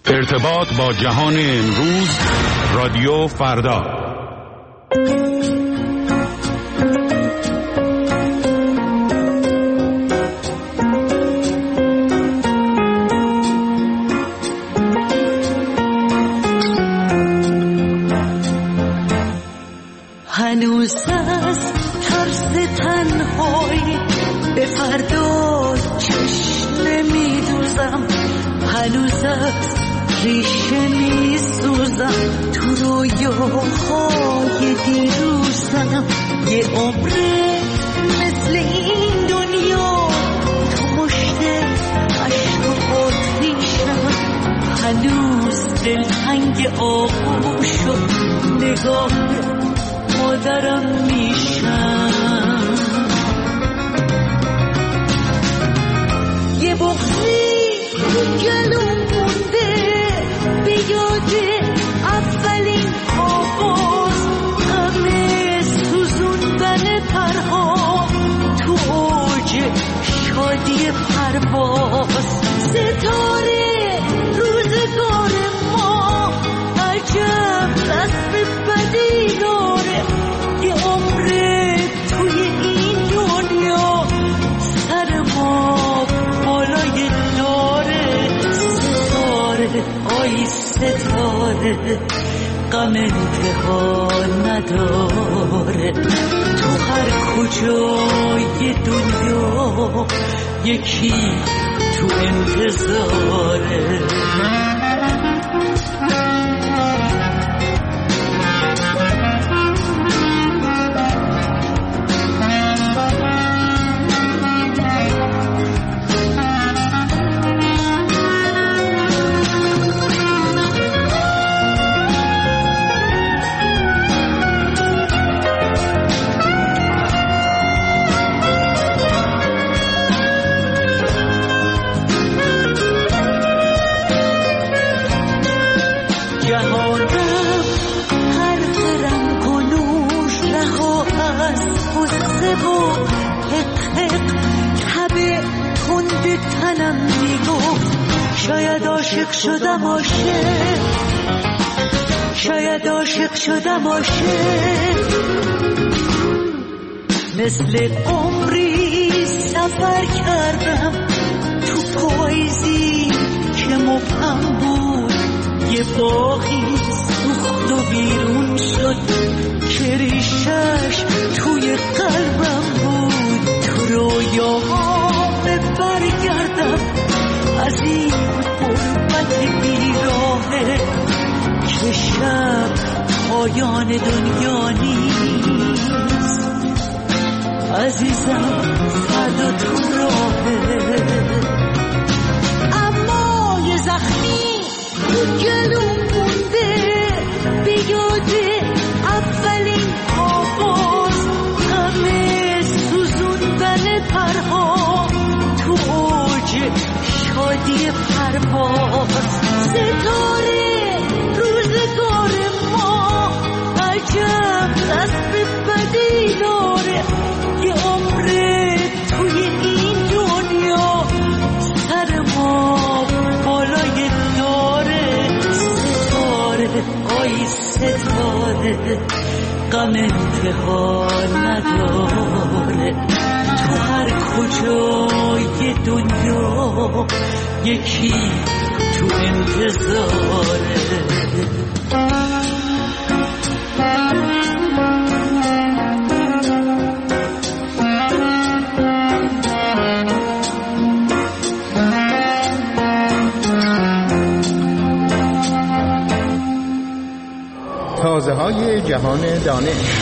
ارتباط با جهان امروز، رادیو فردا. هنوز از ترس تنهایی به فردا چشم نمیدوزم، هنوز از ریشه میسوزم، تو رویاهای دیروزم. یه عمره مثل این دنیا تو مشت عشق و آتیشم، هنوز دلتنگ آغوش و نگاه مادرم میشم. یه بغضی تو گلوم مونده به یاد اولین آواز، غم سوزوندن پرها تو اوج شادی پرواز. ستاره روزگار ما عجب رسم بدی داره، یه عمره توی این دنیا سر ما بالای داره. ستاره آی ستاره غم انتها نداره، تو هر کجای دنیا یکی تو انتظاره. تنم میگفت شاید عاشق شدم، عاشق شاید عاشق شدم، عاشق مثل عمری سفر کردم تو پاییزی که مبهم بود. یه باغی سوخت و بیرون شد که ریشش توی قلبم بود. تو رویاها برگردم از این غربت بیراهه که شب پایان دنیا نیست. عزیزم فردا تو راهه، اما یه زخمی تو گلوم مونده به یاد اولین آواز، غم سوزوندن پرها تو اوج شادی پرواز. ستاره روزگار ما عجب رسم بدی داره، یه عمره توی این دنیا سر ما بالای داره. ستاره آی ستاره غم انتها نداره، تو هر کجای دنیا یکی تو انتظاره. تازه‌های جهان دانش.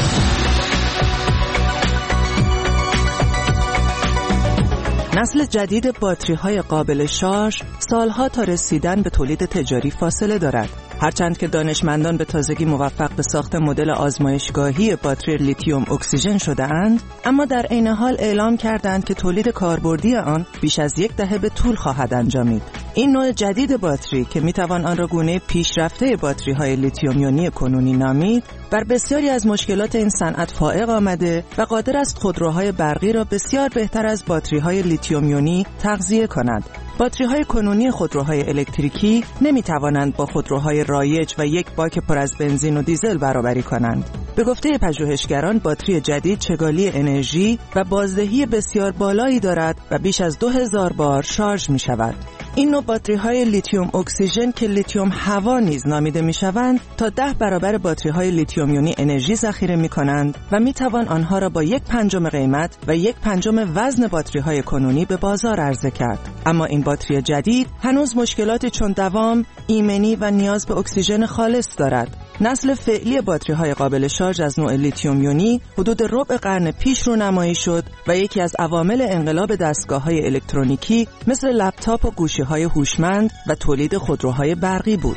نسل جدید باتری‌های قابل شارژ سالها تا رسیدن به تولید تجاری فاصله دارد. هرچند که دانشمندان به تازگی موفق به ساخت مدل آزمایشگاهی باتری لیتیوم اکسیژن شده‌اند، اما در عین حال اعلام کردند که تولید کاربردی آن بیش از 10 دهه به طول خواهد انجامید. این نوع جدید باتری که میتوان آن را گونه پیشرفته باتری‌های لیتیوم یونی کنونی نامید، بر بسیاری از مشکلات این صنعت فائق آمده و قادر است خودروهای برقی را بسیار بهتر از باتری‌های لیتیوم یونی تغذیه کند. باتری‌های کنونی خودروهای الکتریکی نمی‌توانند با خودروهای رایج و یک باک پر از بنزین و دیزل برابری کنند. به گفته پژوهشگران، باتری جدید چگالی انرژی و بازدهی بسیار بالایی دارد و بیش از 2000 بار شارژ می‌شود. این نوع باتری‌های لیتیوم اکسیژن که لیتیوم هوا نیز نامیده می‌شوند، تا 10 برابر باتری‌های لیتیوم یونی انرژی ذخیره می‌کنند و می‌توان آنها را با 1/5 قیمت و 1/5 وزن باتری‌های کنونی به بازار عرضه کرد. اما این باتری جدید هنوز مشکلاتی چون دوام، ایمنی و نیاز به اکسیژن خالص دارد. نسل فعلی باتری‌های قابل شارژ از نوع لیتیوم یونی حدود ربع قرن پیش رونمایی شد و یکی از عوامل انقلاب دستگاه‌های الکترونیکی مثل لپتاپ و گوشی‌های هوشمند و تولید خودروهای برقی بود.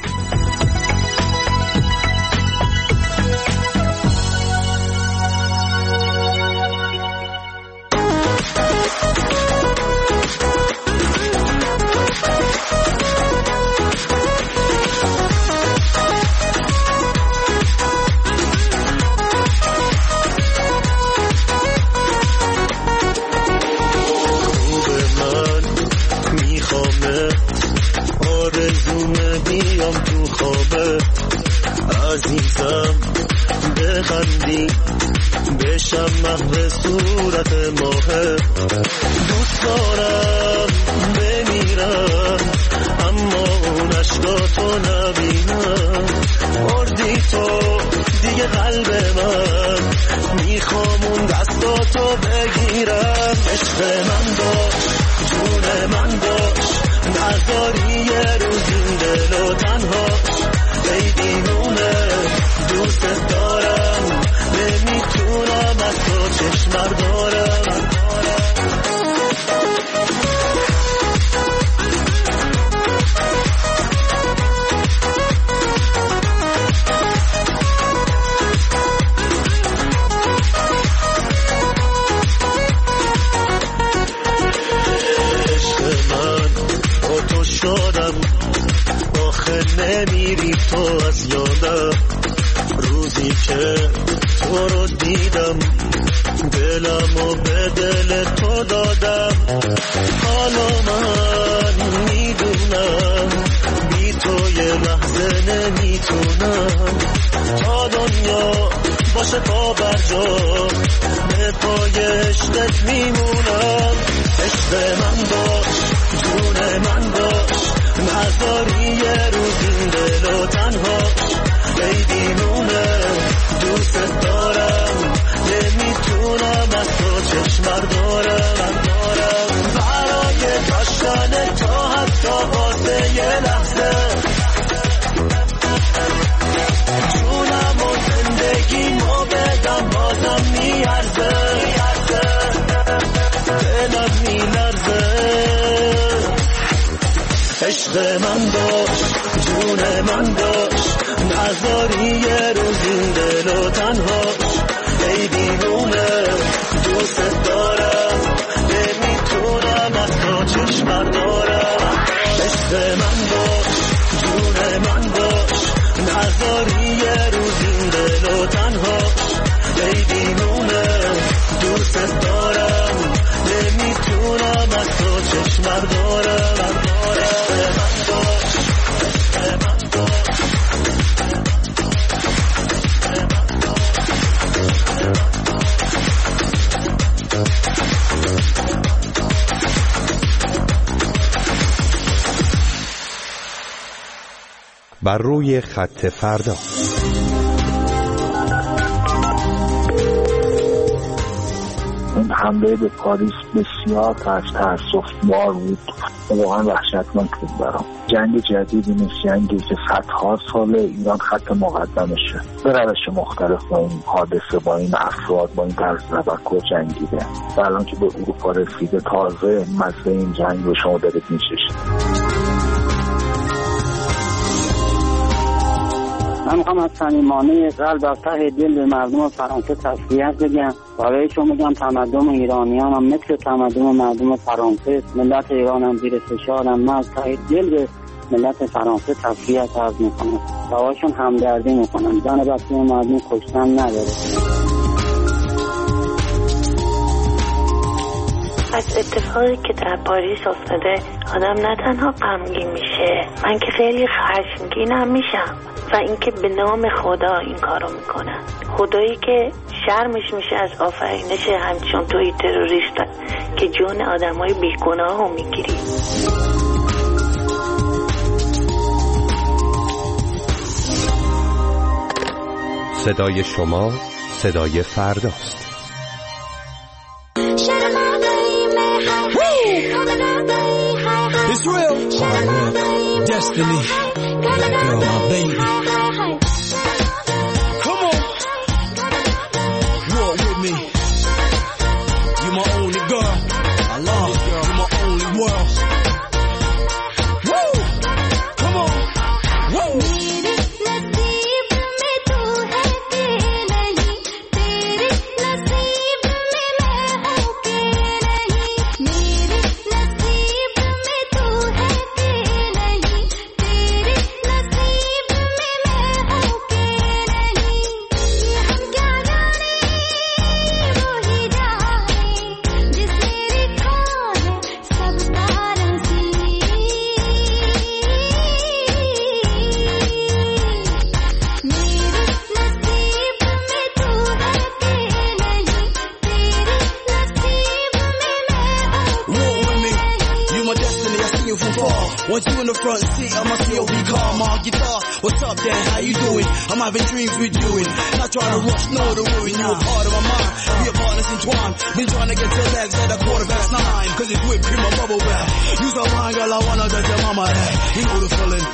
عزیزم بخندی بشم محو صورت ماه، دوست دارم بمیرم اما اون عشقاتو نبینم. مردی تو دیگه قلب من، میخوام اون دستاتو بگیرم. عشق من باش، جون من باش، نذاری یه روز این دل و تنهاش. ای دیوونه دوست دارم، نمیتونم از تو چشم بردارم. عشق من با تو شدم، آخه نمیری تو از یادم. روزی که تو رو دیدم دلمو به دل تو دادم. حالا من میدونم بی تو یه لحظه نمیتونم. تا دنیا باشه پا بر جا، به پای عشقت میمونم. عشق من باش، جون من باش، نذاری یه روز این دل و تنهاش. ای دیوونه دوست دارم، نمیتونم از تو چشم بردارم. برای داشتن تو حتی واسه یه لحظه، جونم و زندگیمو بدم بازم میارزه. دلم میلرزه. عشق من باش، جون من باش، نذاری یه روز این دل و تنهاش. ای دیوونه دوست دارم، نمیتونم از تو چشم بردارم. عشق من باش، جون من باش، نذاری یه روز این دل و تنهاش. ای دیوونه دوست دارم، نمیتونم از تو چشم بردارم. بر روی خط فردا. این حمله به پاریس بسیار تأسف‌بار بود، واقعا وحشتناک بود برام. جنگ جدیدی نیست، جنگی که صدها سال ایران خط مقدمشه. به روش مختلف با این حادثه، با این افراد، با این طرز تفکر جنگیده و الان که به اروپا رسیده تازه مزه این جنگ رو شما دارید می‌چشید. من میخوام از صمیمانه قلب از ته دل به مردم فرانسه تسلیت بگم. برایشون میگم تمدن ایرانیان هم مثل تمدن مردم فرانسه، ملت ایران هم زیر فشارن. من از ته دل به ملت فرانسه تسلیت عرض میکنم، باهاشون همدردی میکنم. زن بچه مردم کشتن نداره. از اتفاقی که در پاریس افتاده آدم نه تنها غمگین میشه، من که خیلی خشمگینم میشم. و اینکه به نام خدا این کارو میکنن، خدایی که شرمش میشه از آفرینش همچون توی تروریست که جون آدمای بیگناه رو میگیری. صدای شما صدای فرداست. It's real. Destiny. Girl, my baby. Come on. Walk with me. You my only girl. I love you, girl. You my only world. Woo. Come on. Woo. Want you in the front seat of my COB car, my guitar. What's up, Dan? How you doing? I'm having dreams with you and not trying to rush, no to ruin you. A part of my mind, we are partners entwined. Been trying to get your legs at 9:15, cause it's whipped cream and bubble bath. Use a wine, girl, I wanna touch your mama that. You know the feeling.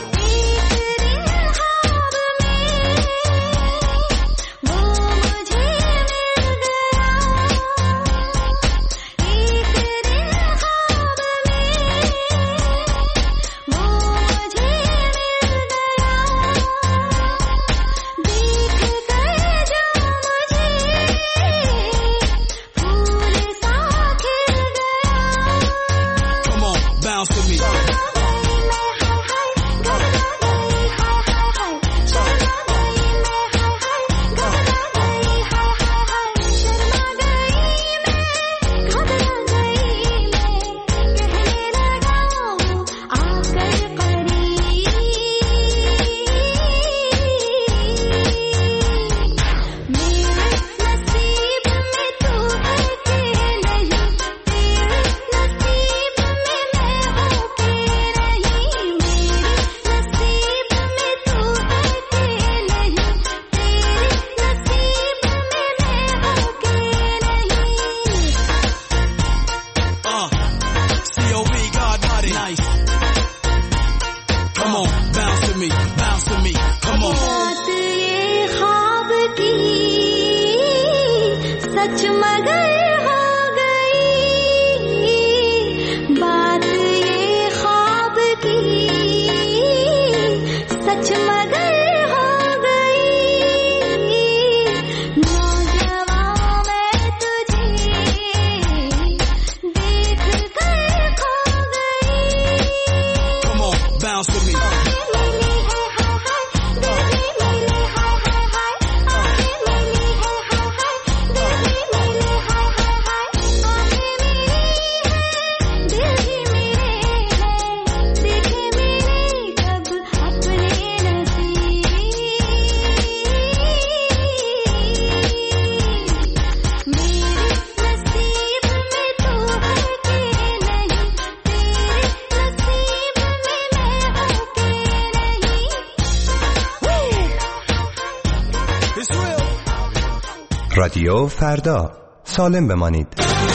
رادیو فردا، سالم بمانید.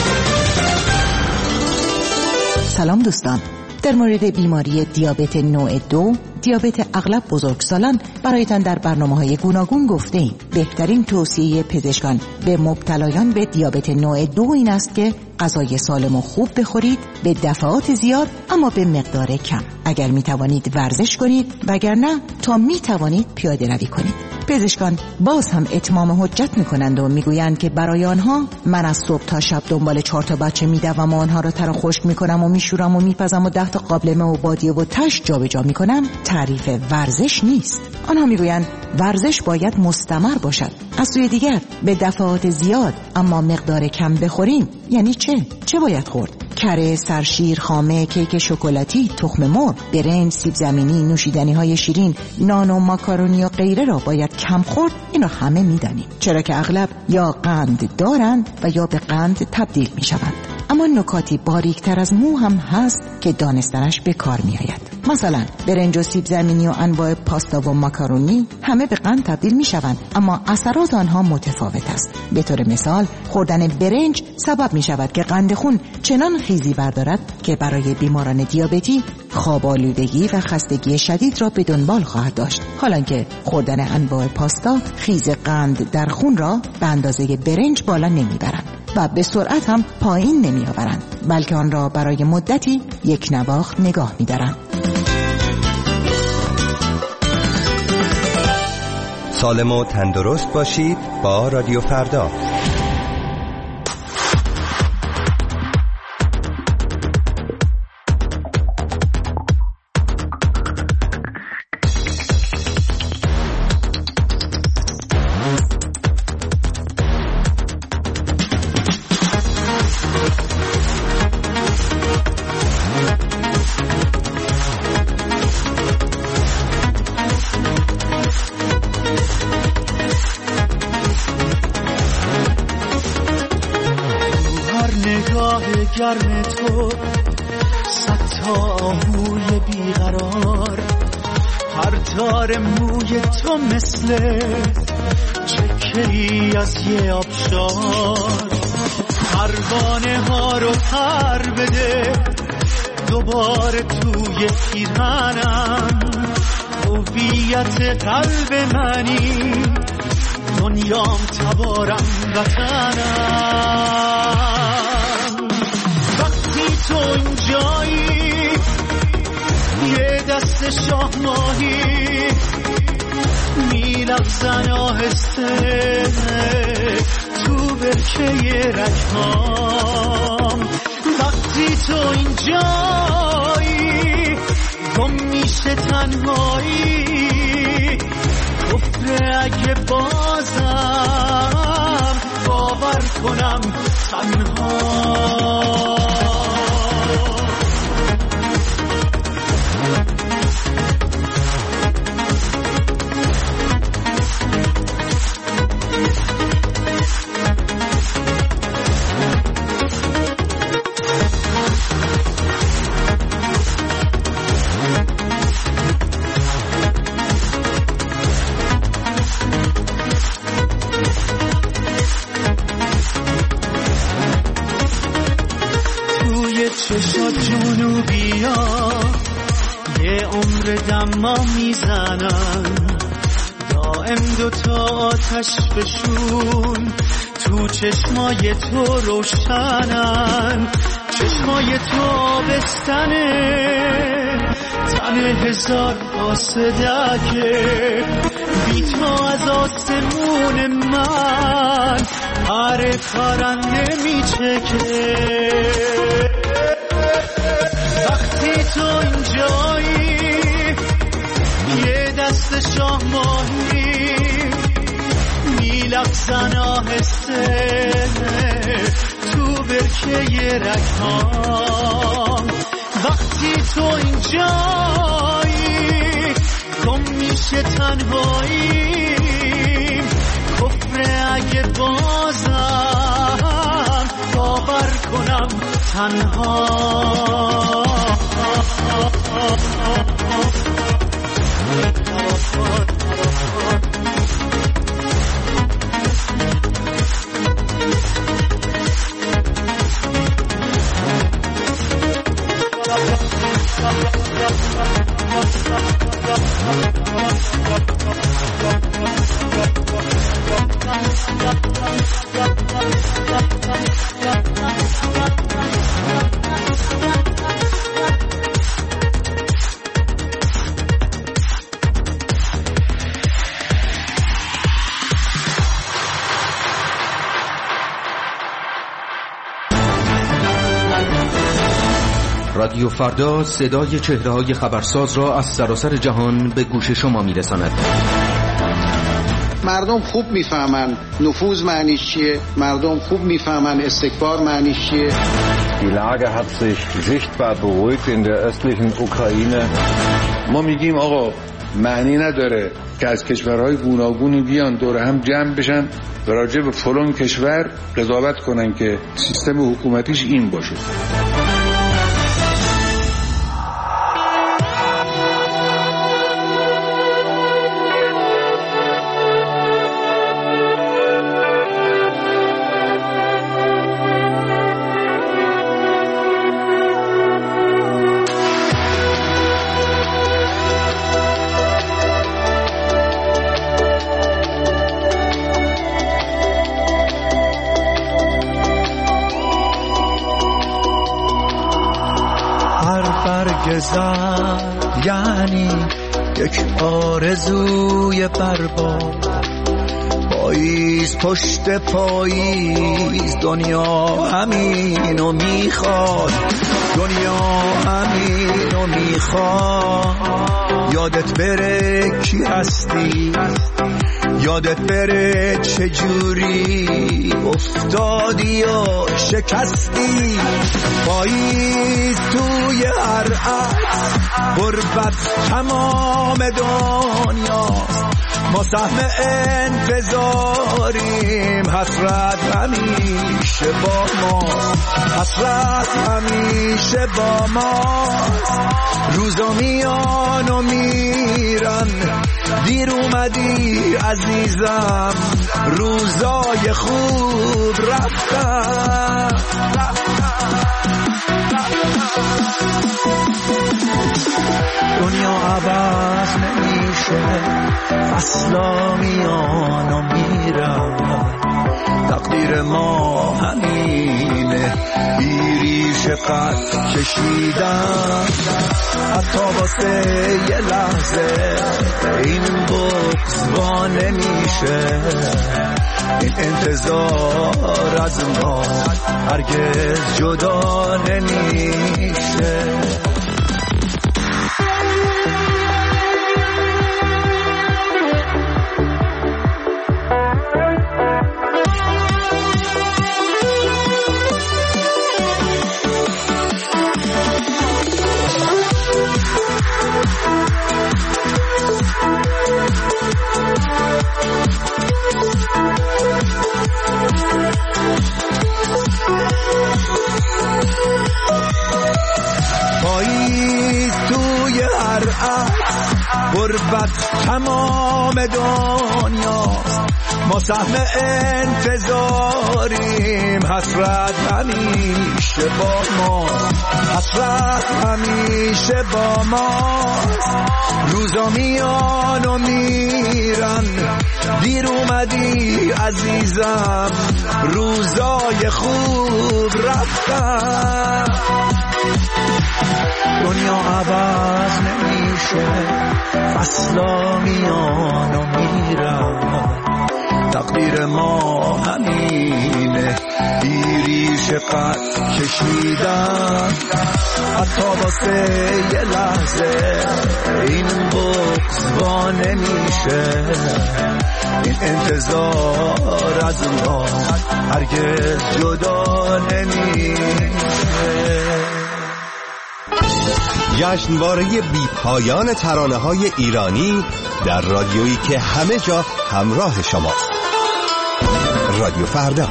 سلام دوستان، در مورد بیماری دیابت نوع 2، دیابت اغلب بزرگسالان برایتان در برنامه‌های گوناگون گفته‌ایم. بهترین توصیه پزشکان به مبتلایان به دیابت نوع 2 این است که غذای سالم و خوب بخورید، به دفعات زیاد اما به مقدار کم. اگر می توانید ورزش کنید، وگرنه تا می توانید پیاده روی کنید. پزشکان باز هم اتمام حجت میکنند و میگویند که برای آنها من از صبح تا شب دنبال 4 تا بچه میدوم و آنها را تر و خشک میکنم و میشورم و میپزم و 10 تا قابلمه و بادیه و تش جابجا میکنم تعریف ورزش نیست. آنها میگویند ورزش باید مستمر باشد. از سوی دیگر به دفعات زیاد اما مقدار کم بخوریم یعنی چه؟ نمیشه چه باید خورد؟ کره، سرشیر، خامه، کیک شکلاتی، تخم مرغ، برنج، سیب زمینی، نوشیدنی‌های شیرین، نان و ماکارونی و غیره را باید کم خورد. اینا همه میدانیم، چرا که اغلب یا قند دارند و یا به قند تبدیل میشوند. اما نکاتی باریکتر از مو هم هست که دانستنش به کار می آید. مثلا برنج و سیب زمینی و انواع پاستا و ماکارونی همه به قند تبدیل می شوند، اما اثرات آنها متفاوت است. به طور مثال خوردن برنج سبب می شود که قند خون چنان خیزی بردارد که برای بیماران دیابتی خواب آلودگی و خستگی شدید را به دنبال خواهد داشت، حالانکه خوردن انواع پاستا خیز قند در خون را به اندازه برنج بالا نمی برند و به سرعت هم پایین نمی آورند، بلکه آن را برای مدتی یک نواخت نگاه می دارند. سالم و تندرست باشید با رادیو فردا. گرم تو صد تا آهوی بیقرار، هر تار موی تو مثل چکه‌ای از یه آبشار. پروانه ها رو پر بده دوباره توی پیرهنم، هویت قلب منی دنیام تبارم وطنم. تو اینجایی یه دست شاه ماهی میلغزن آهسته تو برکه رگهام. وقتی تو اینجایی گم میشه تنهایی، کفره اگه بازم باور کنم تنها. چشات جنوبیا یه عمر دما میزنن، دائم دوتا آتش بشون تو چشمای تو روشنن. چشمای تو آبستنه تن هزار آسدکه، بی تو از آسمون من هر پرنده میچکه. وقتی تو اینجایی یه دست شاه ماهی میلغزن آهسته تو برکه رگهام. وقتی تو اینجایی گم میشه تنهایی، کفره اگه بازم باور کنم تنها. رادیو فردا صدای چهره‌های خبرساز را از سراسر جهان به گوش شما می‌رساند. مردم خوب میفهمن نفوذ معنیش چیه، مردم خوب میفهمن استکبار معنیش چیه. Die Lage hat sich sichtbar beruhigt in der östlichen Ukraine. ما میگیم آقا معنی نداره که از کشورهای گوناگونی بیان دور هم جمع بشن و راجع به فلان کشور قضاوت کنن که سیستم حکومتیش این باشه. یعنی یک آرزوی برباد، پاییز پشت پاییز دنیا همینو میخواد، دنیا همینو میخواد. یادت بره کی هستی، یادت بره چجوری افتادی و شکستی. پاییز توی هر عکس غربت تمام دنیاست، ما سهم انتظاریم، حسرت همیشه با ماست، حسرت همیشه با ماست. روزا میان و میرن، دیر اومدی عزیزم، روزای خوب رفتن. دنیا عوض نمیشه، فصلا میان و میرن، تقدیر ما همینه، بیریش قد کشیدن. حتی واسه یه لحظه این بغض وا نمیشه، این انتظار از ما هرگز جدا نمیشه. پاییز توی هر عکس غربت تمام دنیاست، ما سهم انتظاریم، حسرت همیشه با ماست، حسرت همیشه با ماست. روزا میان و میرن، دیر اومدی عزیزم، روزای خوب رفتن. دنیا عوض نمیشه، فصلا میان و میرن، تقدیر ما همینه، بیریش قد کشیدن. حتی واسه یه لحظه این بغض وا نمیشه، این انتظار از ما هرگز جدا نمیشه. جشنواره بی پایان ترانه‌های ایرانی در رادیویی که همه جا همراه شماست. رادیو فردا.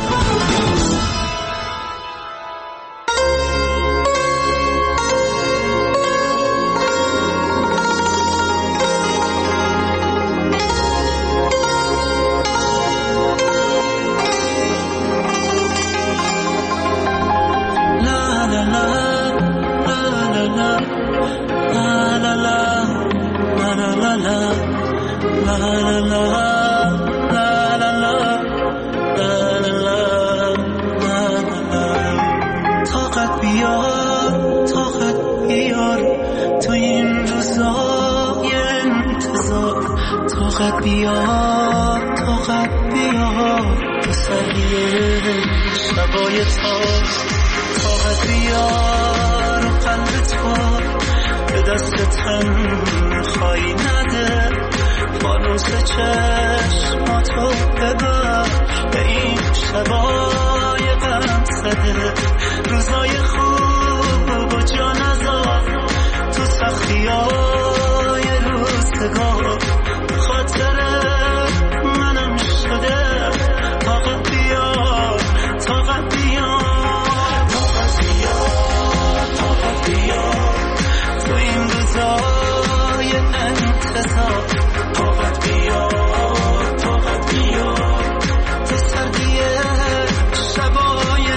خواهی نده فانوس چشمات تو ببر به این شبای غم زده روزای خوب و جا نذار تو سختیای روزگار خاطر منم شده طاقت بیار طاقت بیار طاقت بیار طاقت بیار تو این روزای انتظار طاقت بیار طاقت بیار تو سردی شبای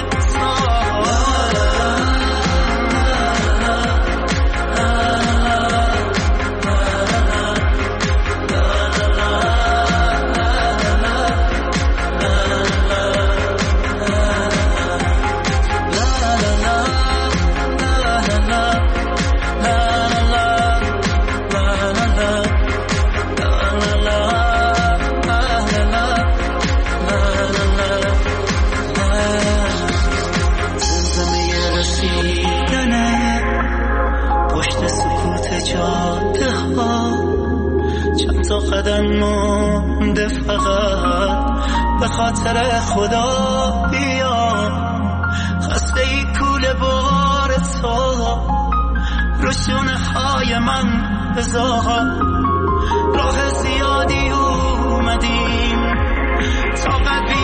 قدم مونده فقط به خاطر خدا بیا خسته ای کول بار تو روشونه های من بذار راه زیادی اومدیم طاقت